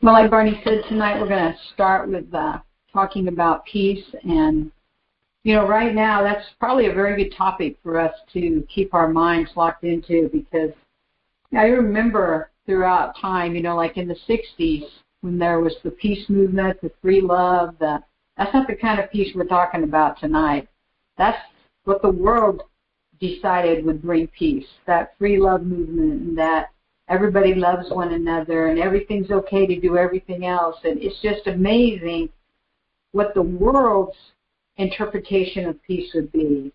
Well, like Barney said, tonight we're going to start with talking about peace. And, right now that's probably a very good topic for us to keep our minds locked into, because I remember throughout time, like in the 60s when there was the peace movement, the free love, that's not the kind of peace we're talking about tonight. That's what the world decided would bring peace, that free love movement, and that everybody loves one another and everything's okay to do everything else. And it's just amazing what the world's interpretation of peace would be.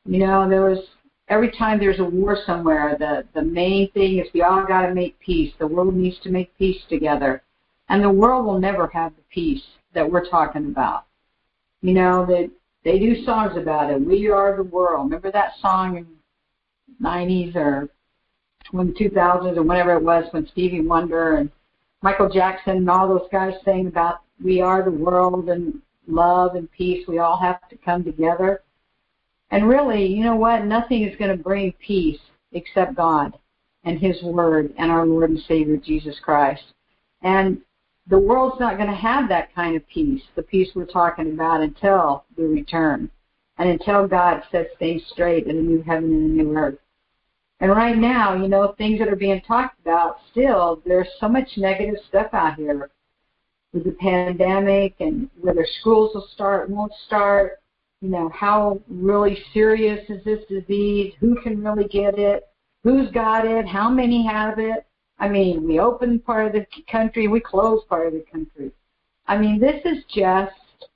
Every time there's a war somewhere, the main thing is we all got to make peace. The world needs to make peace together. And the world will never have the peace that we're talking about. That they do songs about it. We are the world. Remember that song in the 90s or 2000s or whenever it was, when Stevie Wonder and Michael Jackson and all those guys sang about we are the world and love and peace. We all have to come together. And really, you know what? Nothing is going to bring peace except God and His Word and our Lord and Savior, Jesus Christ. And the world's not going to have that kind of peace, the peace we're talking about, until the return and until God sets things straight in a new heaven and a new earth. And right now, things that are being talked about still, there's so much negative stuff out here with the pandemic and whether schools will start, won't start, how really serious is this disease, who can really get it, who's got it, how many have it. We open part of the country, we close part of the country. This is just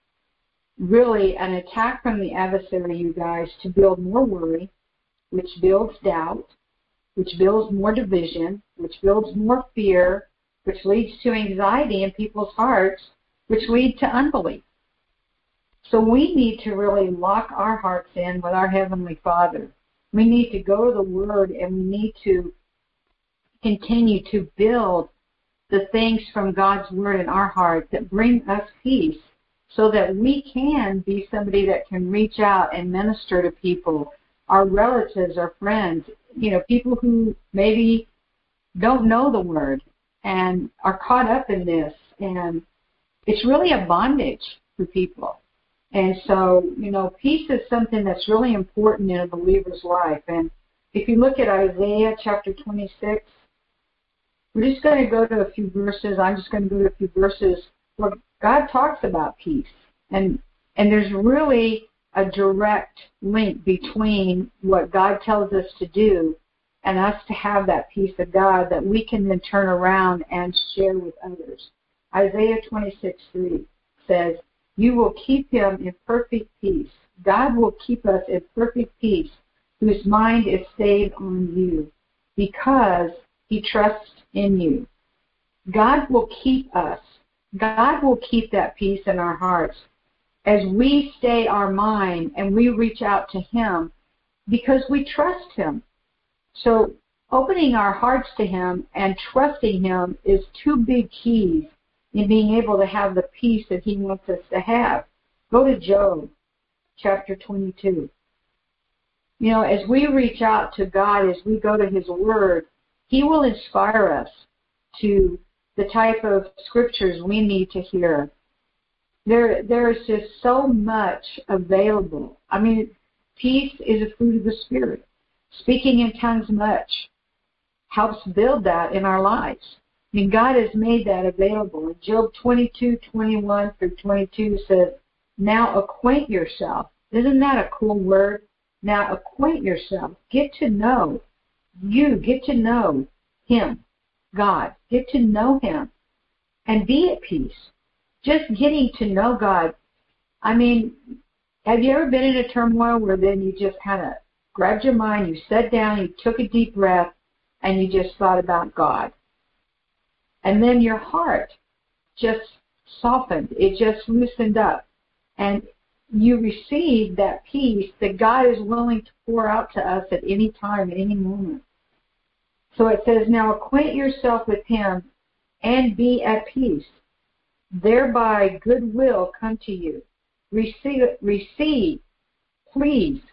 really an attack from the adversary, you guys, to build more worry, which builds doubt, which builds more division, which builds more fear, which leads to anxiety in people's hearts, which lead to unbelief. So we need to really lock our hearts in with our Heavenly Father. We need to go to the Word, and we need to continue to build the things from God's Word in our heart that bring us peace, so that we can be somebody that can reach out and minister to people, our relatives, our friends, people who maybe don't know the Word and are caught up in this. And it's really a bondage for people. And so, peace is something that's really important in a believer's life. And if you look at Isaiah chapter 26, we're just going to go to a few verses. I'm just going to go to a few verses where God talks about peace. And there's really a direct link between what God tells us to do and us to have that peace of God that we can then turn around and share with others. Isaiah 26:3 says, "You will keep him in perfect peace. God will keep us in perfect peace, whose mind is stayed on you, because he trusts in you." God will keep us. God will keep that peace in our hearts as we stay our mind and we reach out to Him because we trust Him. So opening our hearts to Him and trusting Him is two big keys in being able to have the peace that He wants us to have. Go to Job chapter 22. As we reach out to God, as we go to His Word, He will inspire us to the type of scriptures we need to hear. There is just so much available. Peace is a fruit of the Spirit. Speaking in tongues much helps build that in our lives. God has made that available. In Job 22:21 through 22 says, "Now acquaint yourself." Isn't that a cool word? Now acquaint yourself. Get to know you. Get to know Him, God. Get to know Him and be at peace. Just getting to know God. Have you ever been in a turmoil where then you just kind of grabbed your mind, you sat down, you took a deep breath, and you just thought about God? And then your heart just softened. It just loosened up. And you received that peace that God is willing to pour out to us at any time, at any moment. So it says, "Now acquaint yourself with Him and be at peace. Thereby goodwill come to you. Receive, please,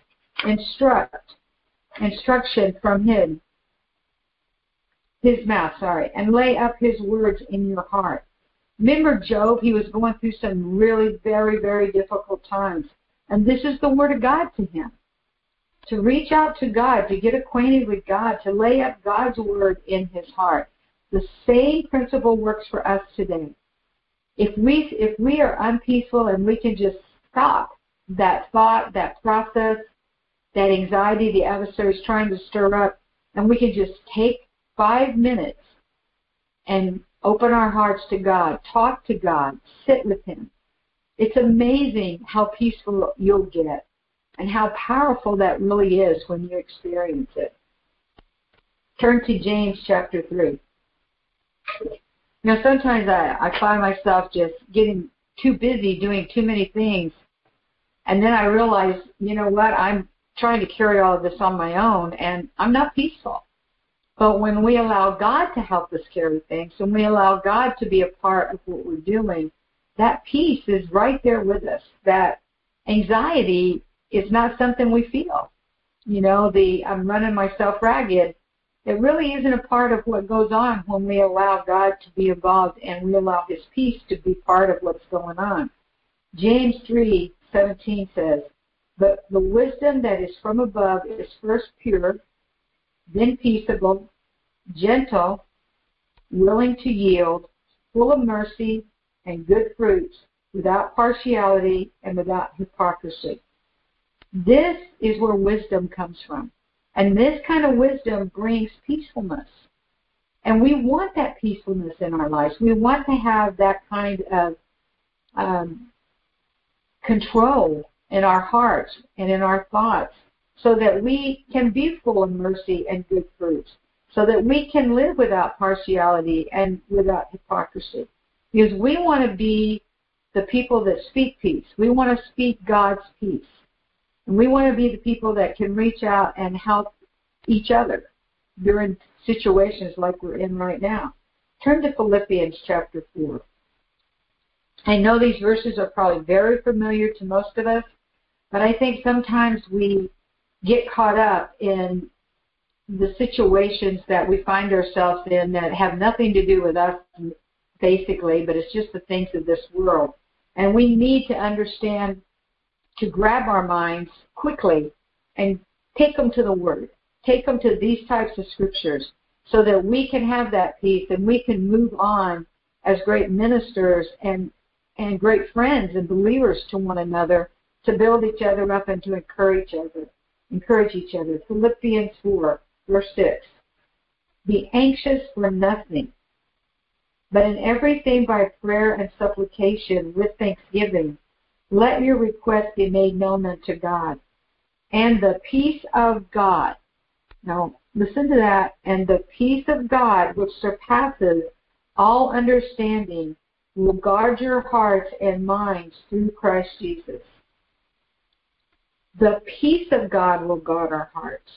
instruction from His mouth, and lay up His words in your heart. Remember Job? He was going through some really very, very difficult times. And this is the word of God to him. To reach out to God, to get acquainted with God, to lay up God's word in his heart. The same principle works for us today. If we are unpeaceful and we can just stop that thought, that process, that anxiety the adversary is trying to stir up, and we can just take 5 minutes and open our hearts to God, talk to God, sit with him. It's amazing how peaceful you'll get and how powerful that really is when you experience it. Turn to James chapter 3. Sometimes I find myself just getting too busy doing too many things, and then I realize, what, I'm trying to carry all of this on my own, and I'm not peaceful. But when we allow God to help us carry things, when we allow God to be a part of what we're doing, that peace is right there with us. That anxiety is not something we feel. I'm running myself ragged. It really isn't a part of what goes on when we allow God to be involved and we allow his peace to be part of what's going on. James 3:17 says, "But the wisdom that is from above is first pure, then peaceable, gentle, willing to yield, full of mercy and good fruits, without partiality and without hypocrisy." This is where wisdom comes from. And this kind of wisdom brings peacefulness. And we want that peacefulness in our lives. We want to have that kind of control in our hearts and in our thoughts so that we can be full of mercy and good fruits, so that we can live without partiality and without hypocrisy. Because we want to be the people that speak peace. We want to speak God's peace. And we want to be the people that can reach out and help each other during situations like we're in right now. Turn to Philippians chapter 4. I know these verses are probably very familiar to most of us, but I think sometimes we get caught up in the situations that we find ourselves in that have nothing to do with us, basically, but it's just the things of this world. And we need to understand to grab our minds quickly and take them to the Word. Take them to these types of scriptures so that we can have that peace and we can move on as great ministers and great friends and believers to one another to build each other up and to encourage each other. Philippians 4, verse 6. "Be anxious for nothing, but in everything by prayer and supplication with thanksgiving, let your requests be made known unto God. And the peace of God," now listen to that, "and the peace of God, which surpasses all understanding, will guard your hearts and minds through Christ Jesus." The peace of God will guard our hearts.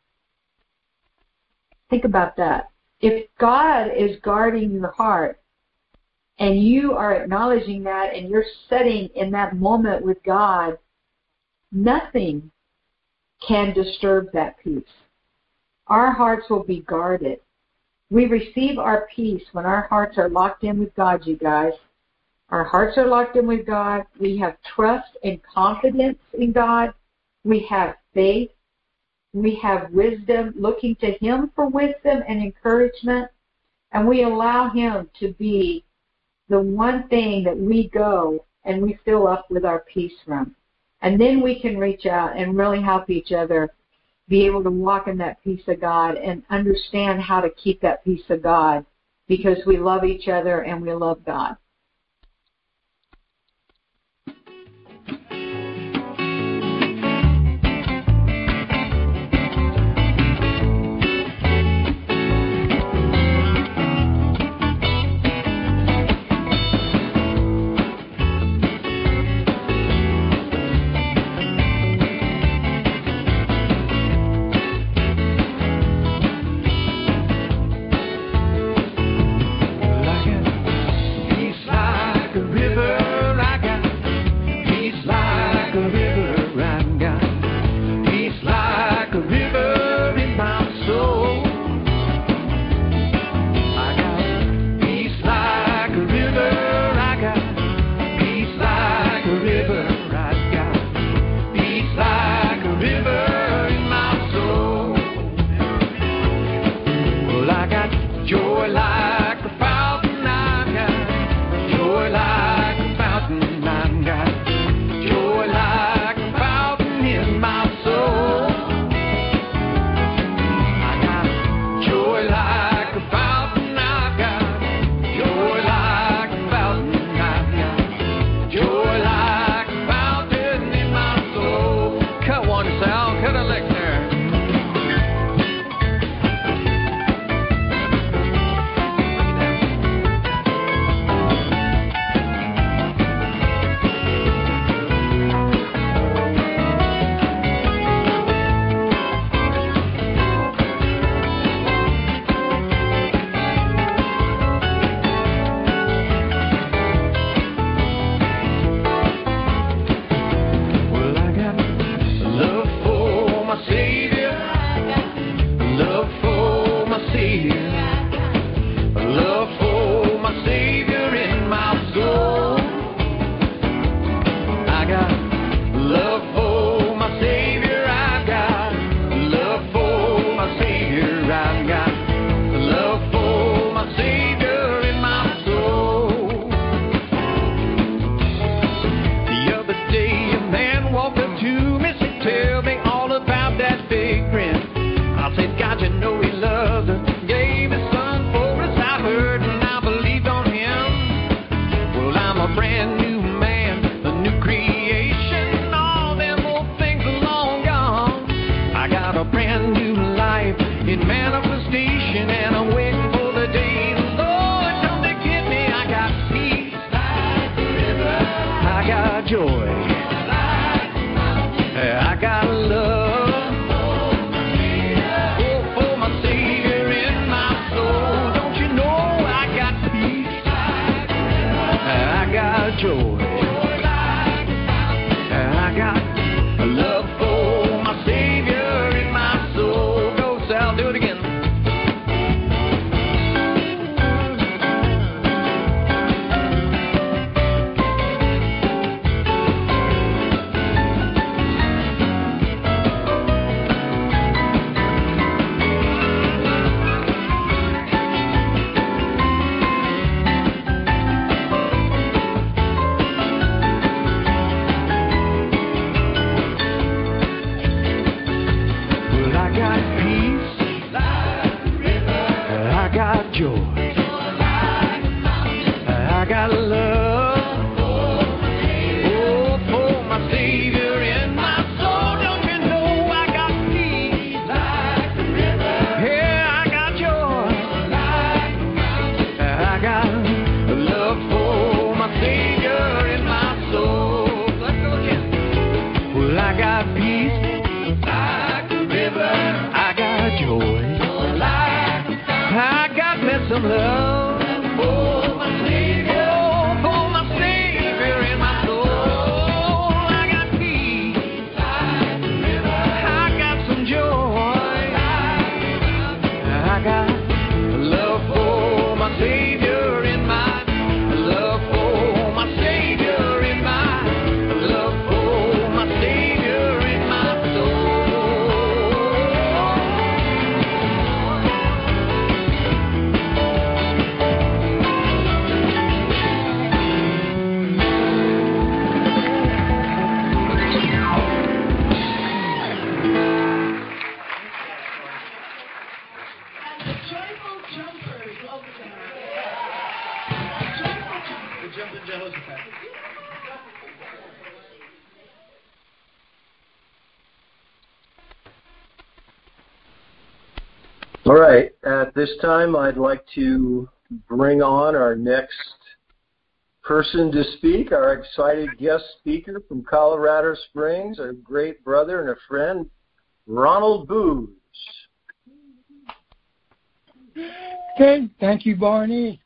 Think about that. If God is guarding your heart, and you are acknowledging that and you're sitting in that moment with God, nothing can disturb that peace. Our hearts will be guarded. We receive our peace when our hearts are locked in with God, you guys. Our hearts are locked in with God. We have trust and confidence in God. We have faith. We have wisdom, looking to Him for wisdom and encouragement. And we allow Him to be the one thing that we go and we fill up with our peace from. And then we can reach out and really help each other be able to walk in that peace of God and understand how to keep that peace of God because we love each other and we love God. yours. I got love, oh, for my Savior in my soul. Don't you know I got peace like the river? Yeah, I got joy like the mountain. I got love for my Savior in my soul. Let's go again. Well, I got peace like the river. I got joy like the mountain. I got me some love. All right, at this time I'd like to bring on our next person to speak, our excited guest speaker from Colorado Springs, our great brother and a friend, Ronald Booz. Okay, thank you, Barney.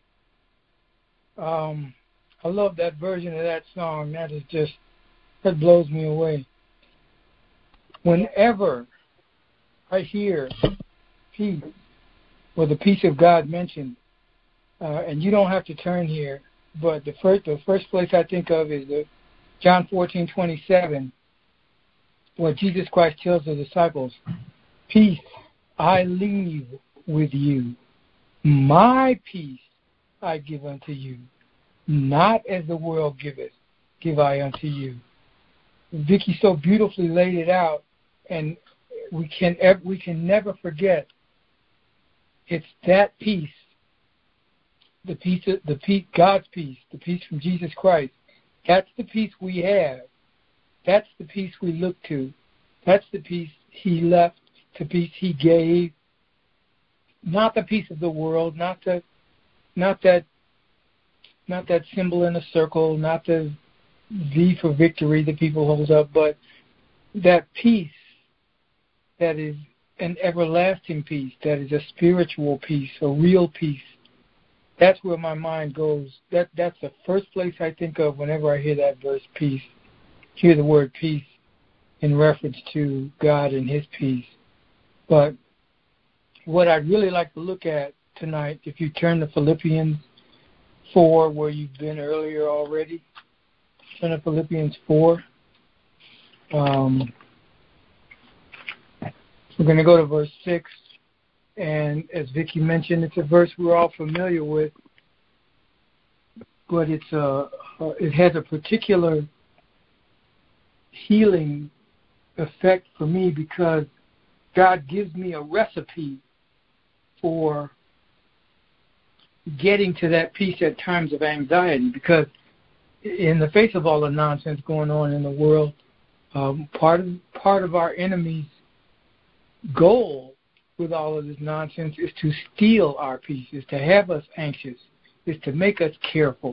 I love that version of that song. That blows me away. Whenever I hear peace or the peace of God mentioned, and you don't have to turn here, but the first place I think of is John 14:27, where Jesus Christ tells the disciples, "Peace I leave with you. My peace I give unto you. Not as the world giveth, give I unto you." Vicky so beautifully laid it out, and we can never forget. It's that peace, God's peace, the peace from Jesus Christ. That's the peace we have. That's the peace we look to. That's the peace He left, the peace He gave. Not the peace of the world, not that symbol in a circle, not the V for victory that people hold up, but that peace that is an everlasting peace, that is a spiritual peace, a real peace. That's where my mind goes. That's the first place I think of whenever I hear that verse, peace. Hear the word peace in reference to God and His peace. But what I'd really like to look at tonight, if you turn to Philippians 4, where you've been earlier already, turn to Philippians 4. We're going to go to verse 6, and as Vicki mentioned, it's a verse we're all familiar with, but it has a particular healing effect for me because God gives me a recipe for getting to that peace at times of anxiety, because in the face of all the nonsense going on in the world, part of our enemy's goal with all of this nonsense is to steal our peace, is to have us anxious, is to make us careful.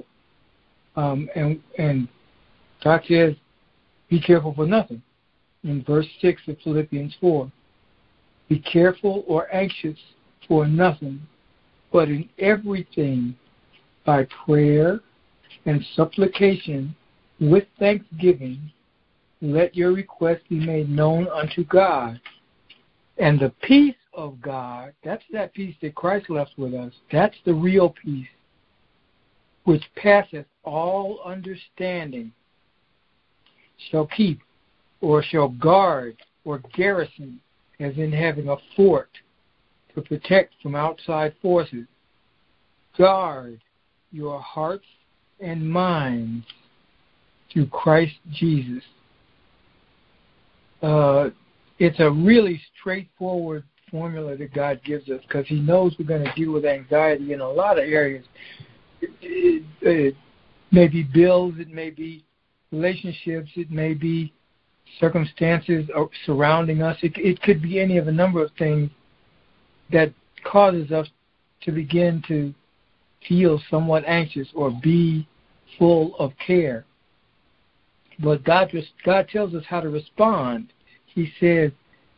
And God says, be careful for nothing. In verse 6 of Philippians 4, be careful or anxious for nothing, but in everything by prayer and supplication with thanksgiving, let your requests be made known unto God. And the peace of God, that's that peace that Christ left with us. That's the real peace, which passeth all understanding, shall keep or shall guard or garrison, as in having a fort to protect from outside forces. Guard your hearts and minds through Christ Jesus. It's a really straightforward formula that God gives us because he knows we're going to deal with anxiety in a lot of areas. It may be bills, it may be relationships, it may be circumstances surrounding us. It could be any of a number of things that causes us to begin to feel somewhat anxious or be full of care. But God tells us how to respond. He says,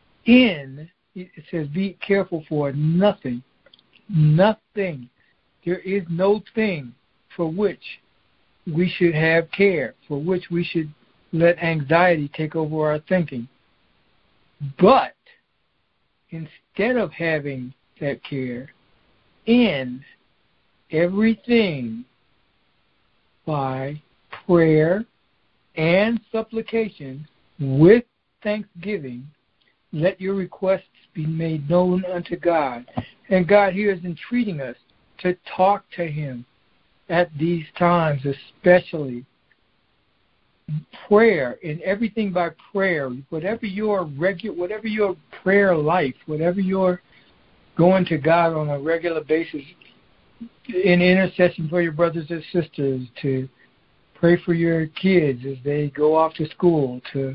be careful for nothing. Nothing. There is no thing for which we should have care, for which we should let anxiety take over our thinking. But instead of having that care, in everything by prayer and supplication with thanksgiving, let your requests be made known unto God. And God here is entreating us to talk to him at these times, especially prayer, in everything by prayer, whatever your prayer life, whatever you're going to God on a regular basis, in intercession for your brothers and sisters, to pray for your kids as they go off to school, to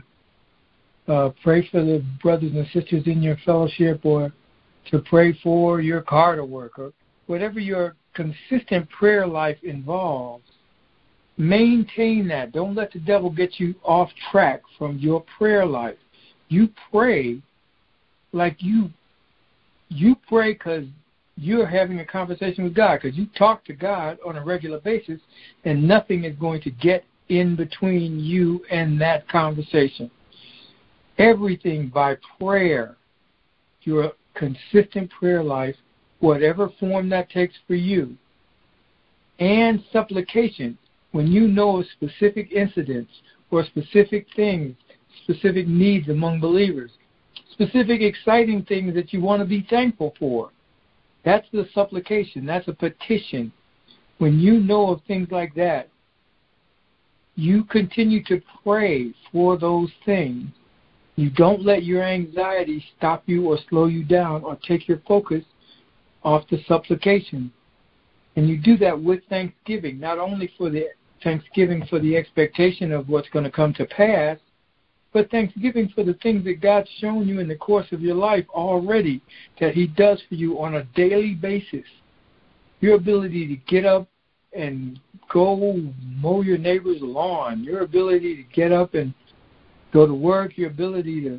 pray for the brothers and sisters in your fellowship, or to pray for your car to work, or whatever your consistent prayer life involves. Maintain that. Don't let the devil get you off track from your prayer life. You pray like you pray because you're having a conversation with God, because you talk to God on a regular basis, and nothing is going to get in between you and that conversation. Everything by prayer, your consistent prayer life, whatever form that takes for you, and supplication, when you know of specific incidents or specific things, specific needs among believers, specific exciting things that you want to be thankful for. That's the supplication. That's a petition. When you know of things like that, you continue to pray for those things. You don't let your anxiety stop you or slow you down or take your focus off the supplication. And you do that with thanksgiving, not only for the thanksgiving for the expectation of what's going to come to pass, but thanksgiving for the things that God's shown you in the course of your life already, that he does for you on a daily basis. Your ability to get up and go mow your neighbor's lawn, your ability to get up and go to work, your ability to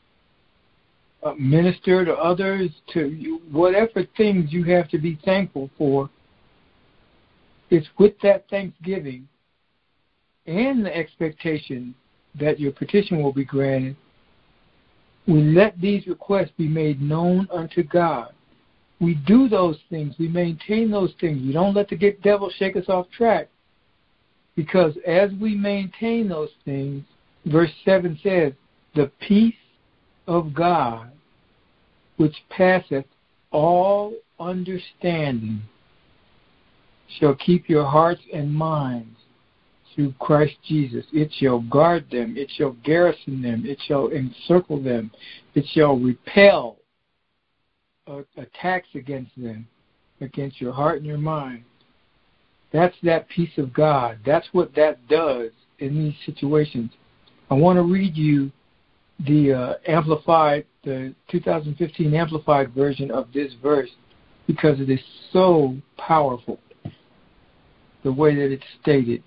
minister to others, to you, whatever things you have to be thankful for, it's with that thanksgiving and the expectation that your petition will be granted. We let these requests be made known unto God. We do those things. We maintain those things. We don't let the devil shake us off track, because as we maintain those things, verse 7 says, the peace of God, which passeth all understanding, shall keep your hearts and minds through Christ Jesus. It shall guard them. It shall garrison them. It shall encircle them. It shall repel attacks against them, against your heart and your mind. That's that peace of God. That's what that does in these situations. I want to read you the 2015 Amplified version of this verse, because it is so powerful, the way that it's stated.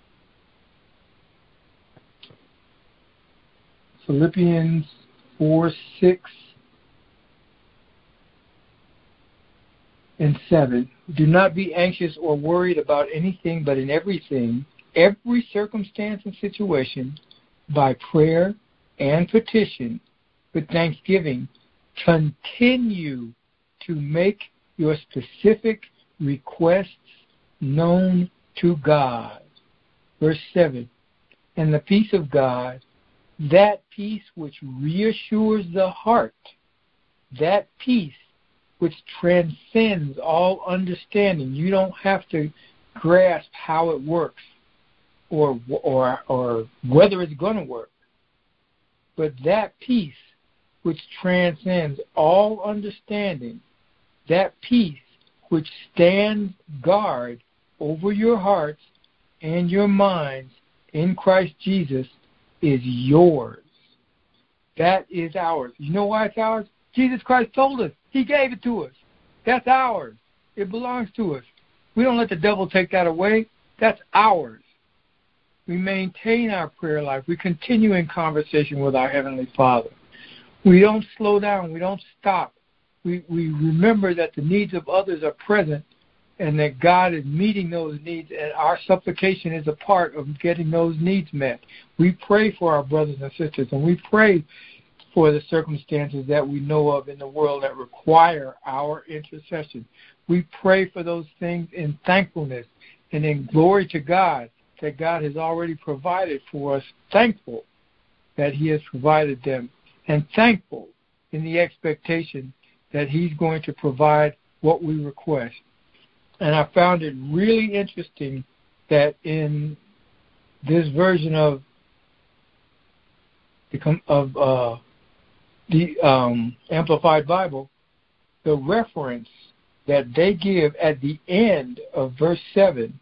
Philippians 4:6 and 7. Do not be anxious or worried about anything, but in everything, every circumstance and situation, by prayer and petition, with thanksgiving, continue to make your specific requests known to God. Verse 7, and the peace of God, that peace which reassures the heart, that peace which transcends all understanding. You don't have to grasp how it works or whether it's going to work. But that peace which transcends all understanding, that peace which stands guard over your hearts and your minds in Christ Jesus is yours. That is ours. You know why it's ours? Jesus Christ told us. He gave it to us. That's ours. It belongs to us. We don't let the devil take that away. That's ours. We maintain our prayer life. We continue in conversation with our Heavenly Father. We don't slow down. We don't stop. We remember that the needs of others are present and that God is meeting those needs, and our supplication is a part of getting those needs met. We pray for our brothers and sisters, and we pray for the circumstances that we know of in the world that require our intercession. We pray for those things in thankfulness and in glory to God that God has already provided for us, thankful that He has provided them, and thankful in the expectation that He's going to provide what we request. And I found it really interesting that in this version of the Amplified Bible, the reference that they give at the end of verse 7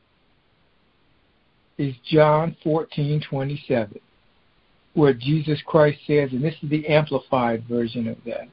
is John 14:27, where Jesus Christ says, and this is the Amplified version of that,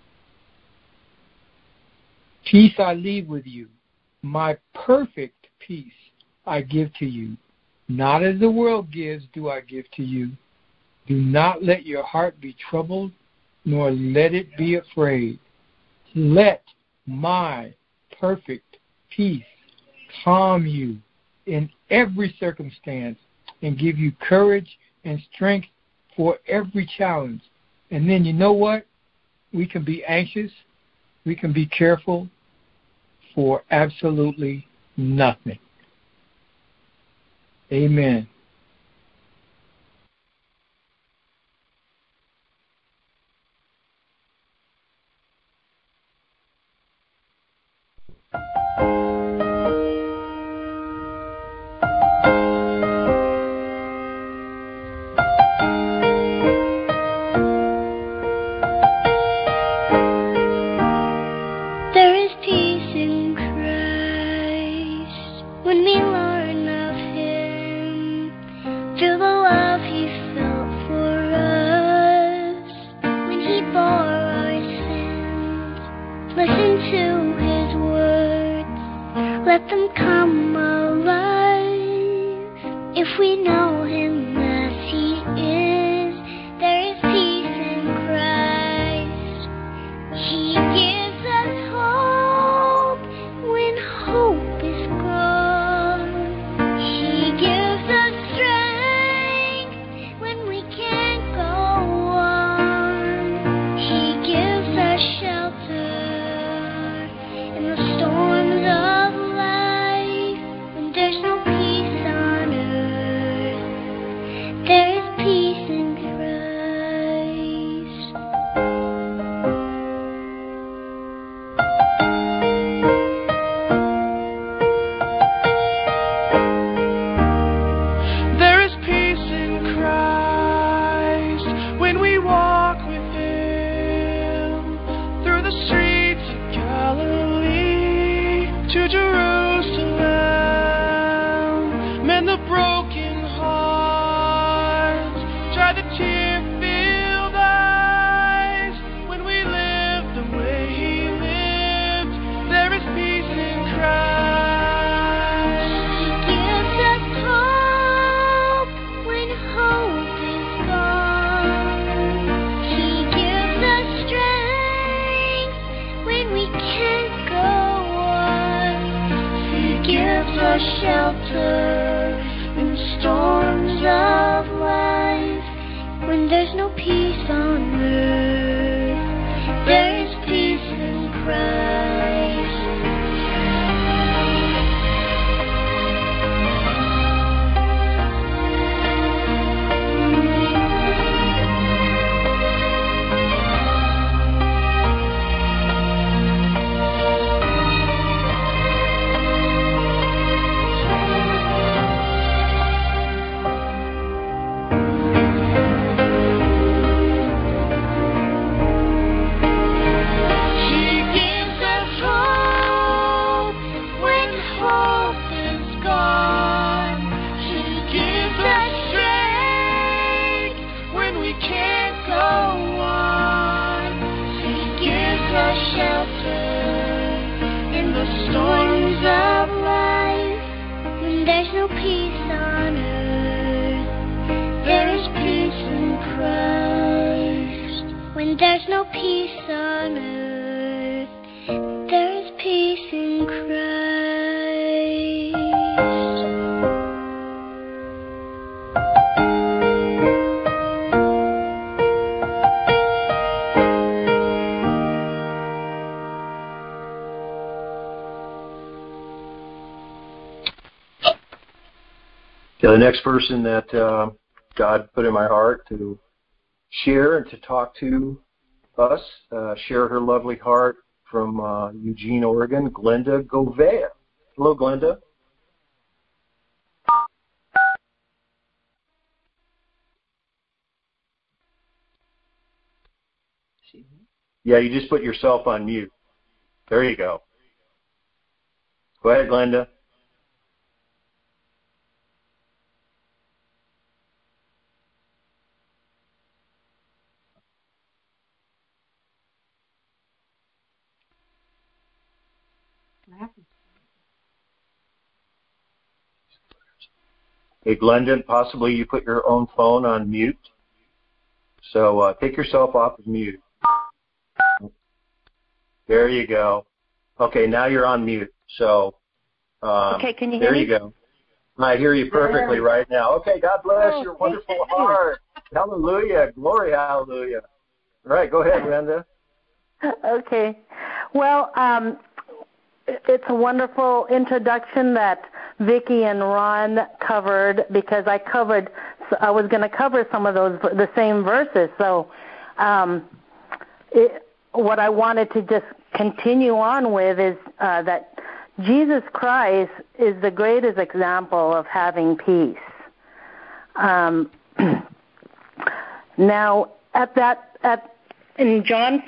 "Peace I leave with you, my perfect peace I give to you. Not as the world gives do I give to you. Do not let your heart be troubled, nor let it be afraid. Let my perfect peace calm you in every circumstance and give you courage and strength for every challenge." And then you know what? We can be anxious. We can be careful for absolutely nothing. Amen. There is peace in Christ when we learn of Him. Feel the love He felt for us when He bore our sins. Listen to His words, let them come alive. If we know Him as He is, there is peace in Christ. He gives us hope when hope is gone. He gives us strength when we can't go on. He gives us shelter in the storms of life when there's no peace on earth. There is peace in Christ. There is peace in Christ when we walk with Him through the streets of Galilee to Jerusalem. Mend the broken hearts, dry the tear-filled eyes. When we live the way He lived, there is peace in Christ. He gives us hope when hope is gone. He gives us strength when we can't go on. He gives us shelter in storms of life when there's no peace on earth. There is peace in Christ. no peace on earth, there is peace in Christ. When there's no peace on earth, there is peace in Christ. The next person that God put in my heart to share and to talk to us, share her lovely heart from Eugene, Oregon, Glenda Govea. Hello, Glenda. Yeah, you just put yourself on mute. There you go. Go ahead, Glenda. Hey, Glenda, possibly you put your own phone on mute. So take yourself off of mute. There you go. Okay, now you're on mute. So okay, can you hear me? me? There you go. I hear you perfectly right now. Okay, God bless your wonderful heart. Hallelujah. Glory, hallelujah. All right, go ahead, Glenda. Okay. Well, it's a wonderful introduction that Vicki and Ron covered, because I was going to cover some of the same verses. So what I wanted to just continue on with is that Jesus Christ is the greatest example of having peace. Now, in John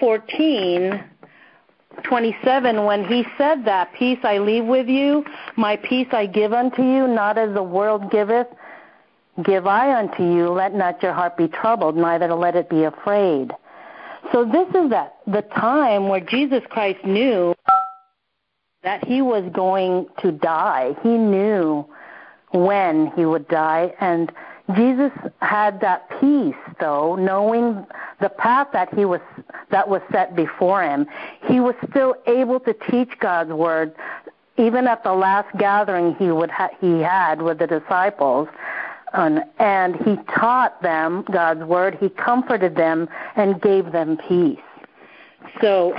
14:27, when he said that, peace I leave with you, my peace I give unto you, not as the world giveth, give I unto you. Let not your heart be troubled, neither let it be afraid. So this is the time where Jesus Christ knew that he was going to die. He knew when he would die, and Jesus had that peace, though, knowing the path that was set before him. He was still able to teach God's word, even at the last gathering he had with the disciples, and he taught them God's word. He comforted them and gave them peace. So,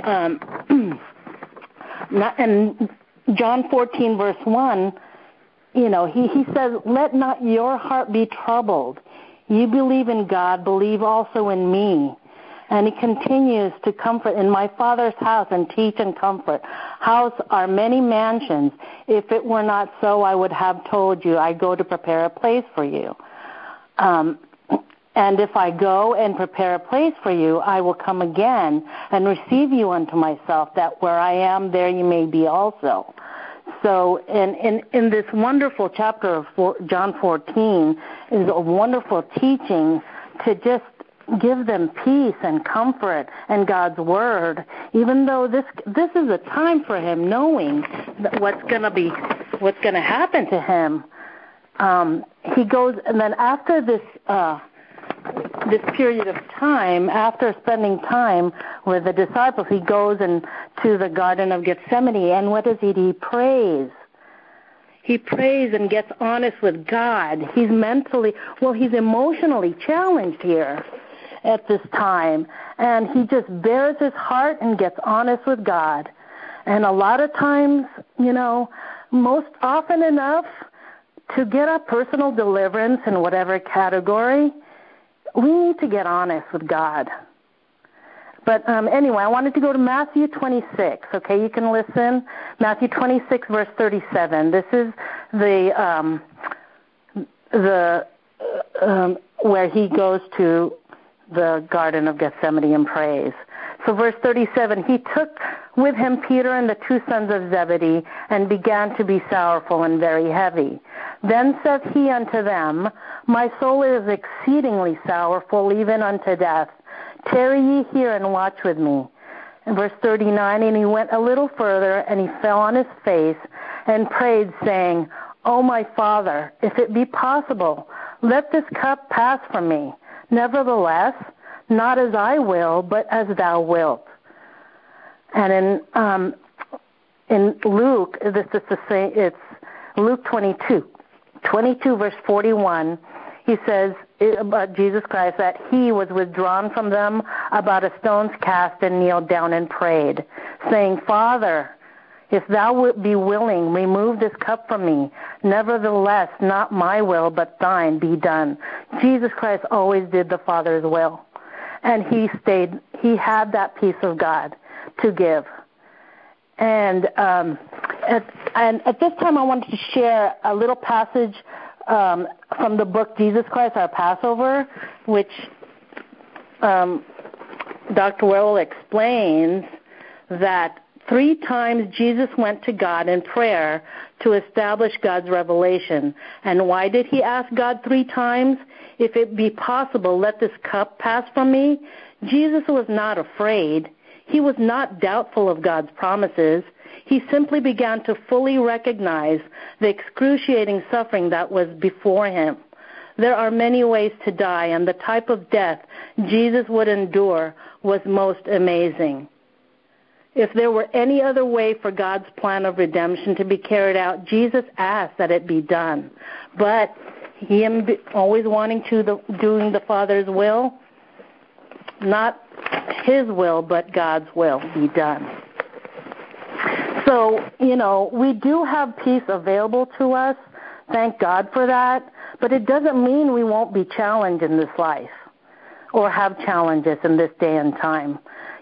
and John 14 verse 1. He says, let not your heart be troubled. You believe in God, believe also in me. And he continues to comfort, in my Father's house, and teach and comfort. House are many mansions. If it were not so, I would have told you, I go to prepare a place for you. And if I go and prepare a place for you, I will come again and receive you unto myself, that where I am, there you may be also. So in this wonderful chapter of John 14 is a wonderful teaching to just give them peace and comfort and God's word, even though this is a time for him knowing that what's going to happen to him. He goes, and then after this period of time, after spending time with the disciples, he goes to the Garden of Gethsemane, and what does he do? He prays. He prays and gets honest with God. He's emotionally challenged here at this time, and he just bears his heart and gets honest with God. And a lot of times, most often enough, to get a personal deliverance in whatever category, we need to get honest with God. But anyway, I wanted to go to Matthew 26. Okay, you can listen. Matthew 26, verse 37. This is where he goes to the Garden of Gethsemane and prays. So verse 37, he took with him Peter and the two sons of Zebedee, and began to be sorrowful and very heavy. Then saith he unto them, my soul is exceedingly sorrowful, even unto death. Tarry ye here and watch with me. In verse 39, and he went a little further, and he fell on his face and prayed, saying, "O my Father, if it be possible, let this cup pass from me. Nevertheless, not as I will, but as thou wilt." And in Luke, this is the same. It's Luke 22 verse 41. He says about Jesus Christ that he was withdrawn from them about a stone's cast and kneeled down and prayed, saying, "Father, if thou wilt be willing, remove this cup from me. Nevertheless, not my will, but thine be done." Jesus Christ always did the Father's will. And he had that peace of God to give. And at this time I wanted to share a little passage from the book Jesus Christ, Our Passover, which Dr. Worrell explains that 3 times Jesus went to God in prayer to establish God's revelation. And why did he ask God 3 times? "If it be possible, let this cup pass from me." Jesus was not afraid. He was not doubtful of God's promises. He simply began to fully recognize the excruciating suffering that was before him. There are many ways to die, and the type of death Jesus would endure was most amazing. If there were any other way for God's plan of redemption to be carried out, Jesus asked that it be done. But him always wanting to doing the Father's will, not his will, but God's will be done. So, we do have peace available to us. Thank God for that. But it doesn't mean we won't be challenged in this life or have challenges in this day and time.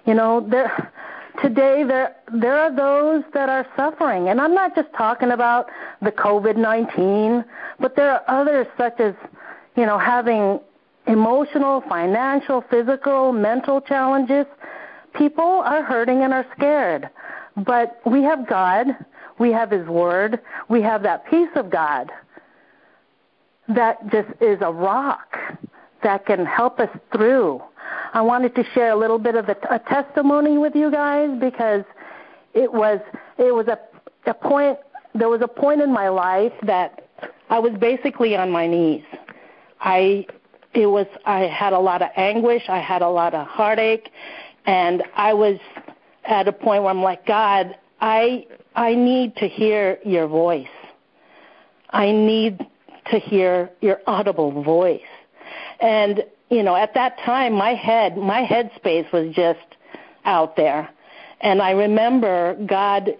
Today there are those that are suffering. And I'm not just talking about the COVID-19, but there are others such as, having emotional, financial, physical, mental challenges. People are hurting and are scared. But we have God, we have his word, we have that peace of God that just is a rock that can help us through. I wanted to share a little bit of a testimony with you guys because it was a point. There was a point in my life that I was basically on my knees. I had a lot of anguish, I had a lot of heartache, and I was at a point where I'm like, God, I need to hear your voice. I need to hear your audible voice. And, at that time, my headspace was just out there. And I remember God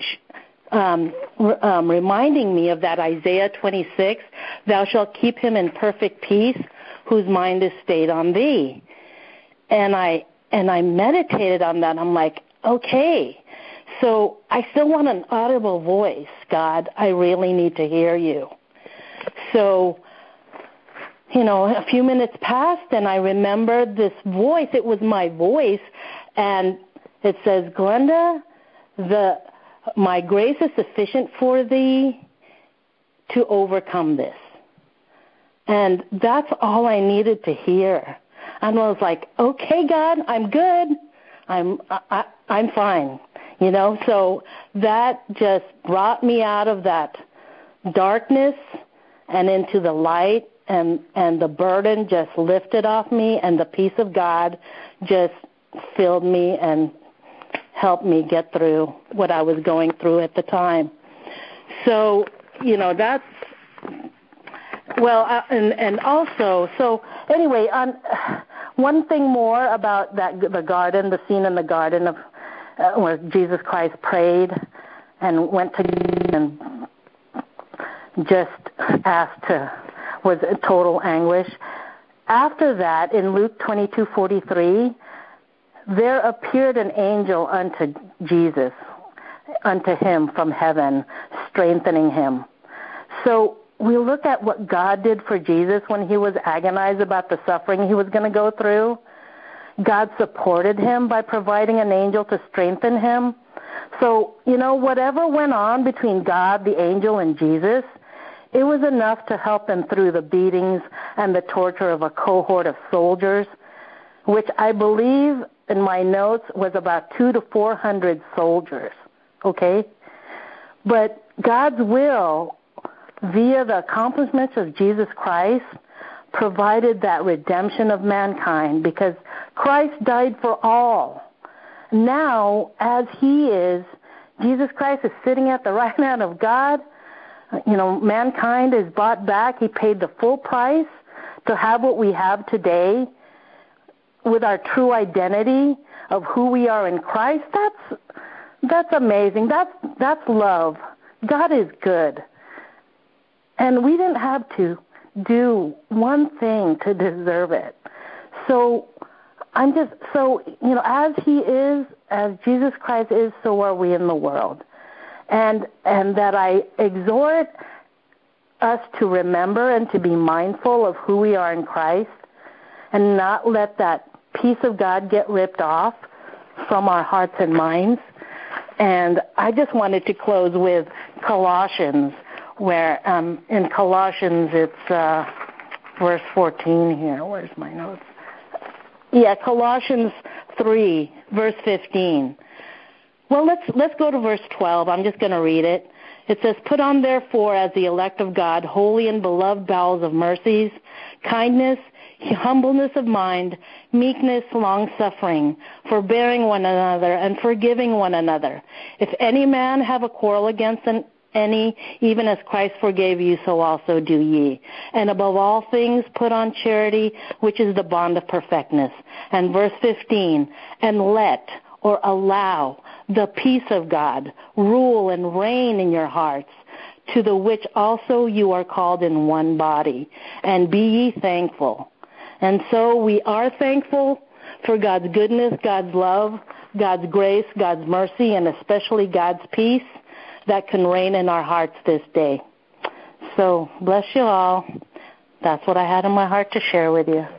reminding me of that Isaiah 26, "Thou shalt keep him in perfect peace, whose mind is stayed on thee." And I meditated on that. I'm like, okay, so I still want an audible voice, God. I really need to hear you. So, a few minutes passed, and I remembered this voice. It was my voice, and it says, "Glenda, my grace is sufficient for thee to overcome this." And that's all I needed to hear. And I was like, okay, God, I'm good. I'm fine, So that just brought me out of that darkness and into the light, and the burden just lifted off me, and the peace of God just filled me and helped me get through what I was going through at the time. So, that's, and also, so anyway, one thing more about the garden, the scene in the garden of where Jesus Christ prayed and went to and just was total anguish. After that, in Luke 22:43, there appeared an angel unto Jesus, unto him from heaven, strengthening him. So we look at what God did for Jesus when he was agonized about the suffering he was going to go through. God supported him by providing an angel to strengthen him. So, whatever went on between God, the angel, and Jesus, it was enough to help him through the beatings and the torture of a cohort of soldiers, which I believe in my notes was about 200 to 400 soldiers, okay? But God's will via the accomplishments of Jesus Christ, provided that redemption of mankind, because Christ died for all. Now, as he is, Jesus Christ is sitting at the right hand of God. Mankind is bought back. He paid the full price to have what we have today with our true identity of who we are in Christ. That's amazing. That's love. God is good. And we didn't have to do one thing to deserve it. So as he is, as Jesus Christ is, so are we in the world. And that I exhort us to remember and to be mindful of who we are in Christ and not let that peace of God get ripped off from our hearts and minds. And I just wanted to close with Colossians, where in Colossians it's verse 14 here. Where's my notes? Yeah, Colossians 3, verse 15. Well, let's go to verse 12. I'm just going to read it. It says, "Put on, therefore, as the elect of God, holy and beloved bowels of mercies, kindness, humbleness of mind, meekness, long-suffering, forbearing one another, and forgiving one another. If any man have a quarrel against any, even as Christ forgave you, so also do ye. And above all things, put on charity, which is the bond of perfectness." And verse 15, "And let," or allow, "the peace of God rule and reign in your hearts, to the which also you are called in one body. And be ye thankful." And so we are thankful for God's goodness, God's love, God's grace, God's mercy, and especially God's peace that can reign in our hearts this day. So bless you all. That's what I had in my heart to share with you.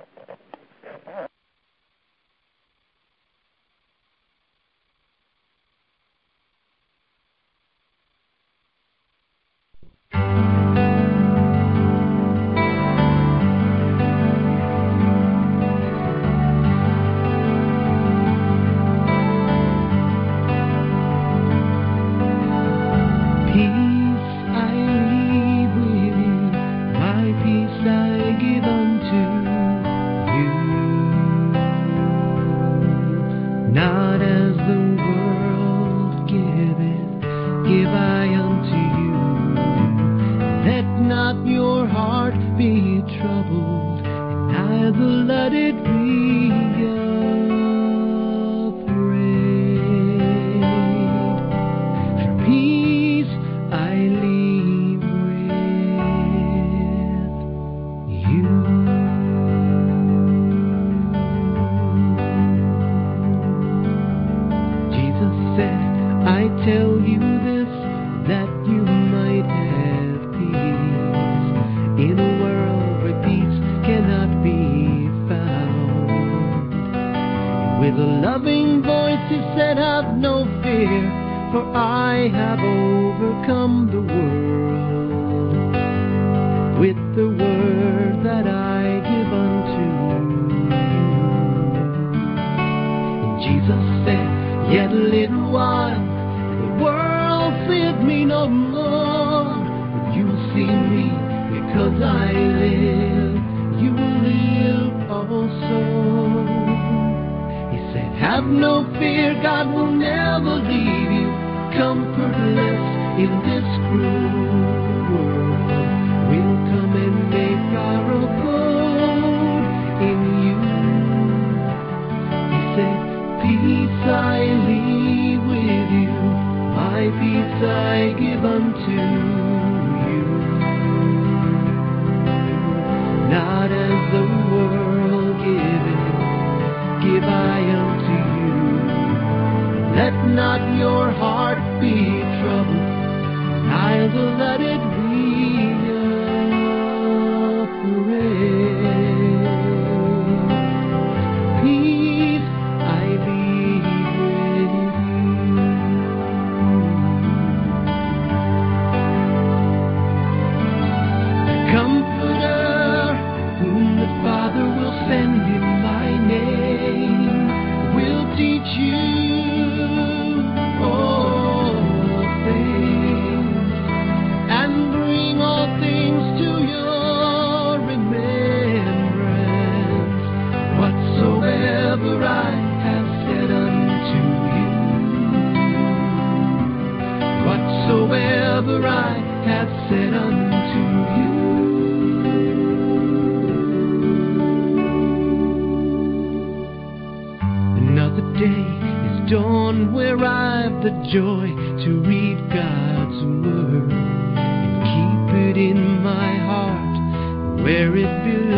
And hath said unto you. Another day is dawned where I've the joy to read God's word and keep it in my heart where it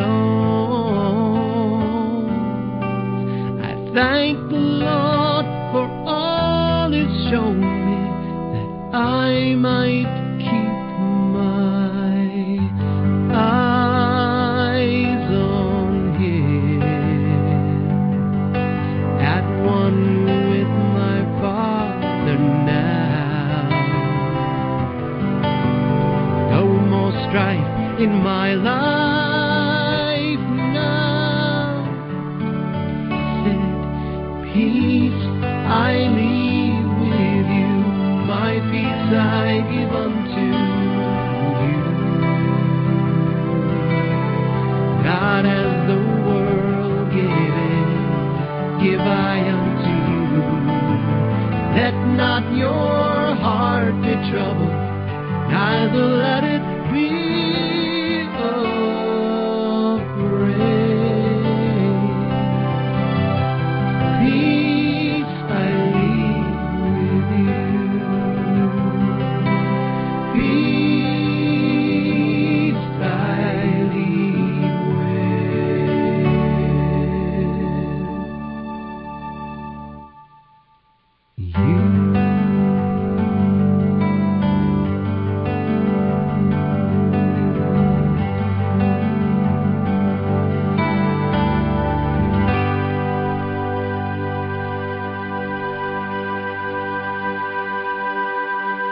belongs. I thank the Lord for all He's shown me, that I might keep my eyes on Him, at one with my Father now. No more strife in my life now. He said, peace I leave with you, my peace I give unto you. Not as the world giveth, give I unto you. Let not your heart be troubled, neither